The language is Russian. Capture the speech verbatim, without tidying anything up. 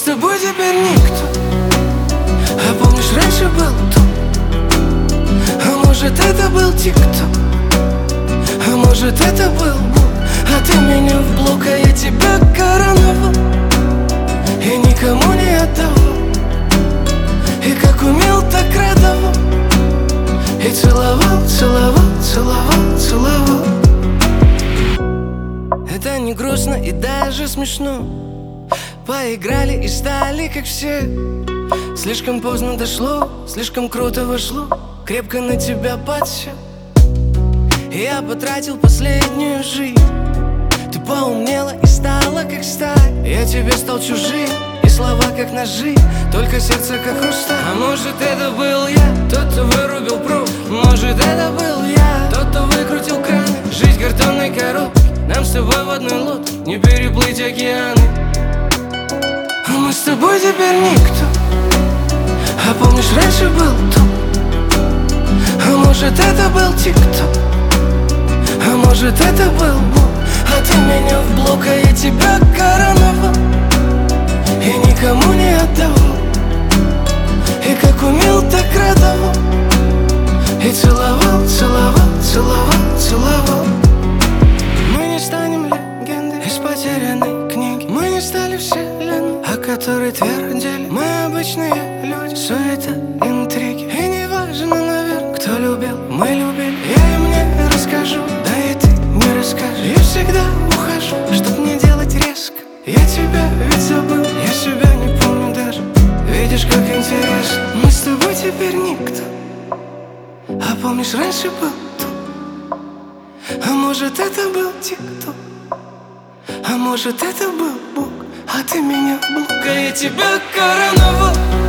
тобой теперь никто. А помнишь, раньше был тут? А может, это был тик-ток? А может, это был Бог? А ты меня в блок, а я тебя короновал и никому не отдавал. И как умел, так радовал. И целовал, целовал, целовал, целовал. Это не грустно и даже смешно. Поиграли и стали как все. Слишком поздно дошло, слишком круто вошло. Крепко на тебя подсел. И я потратил последнюю жизнь. Ты поумнела и стала как сталь. Я тебе стал чужим, и слова как ножи, только сердце как хрусталь. А может, это был я, тот, кто вырубил пруд. Может, это был я, тот, кто выкрутил краны. Жизнь картонной коробки, нам с тобой в одной лодке не переплыть океаны. А мы с тобой теперь никто. А помнишь, раньше был тут? А может, это был тик-ток? А может, это был Бог? А ты меня в блок, а я тебя короновал и никому не отдавал. И как умел, так радовал. И целовал, целовал, целовал, целовал. Мы не станем легендой из потерянной книги. Мы не стали вселенной, о которой твердили. Мы обычные люди, суета, интриги. И не важно, наверное, кто любил, мы любили. Я им не расскажу, да и ты не расскажешь. Я всегда ухожу, чтоб не делать резко. Я тебя ведь забыл, я себя не помню даже. Видишь, как интересно. Мы с тобой теперь никто. А помнишь, раньше был тут? А может, это был тик-ток? А может, это был Бог? А ты меня в блок, а я тебя короновал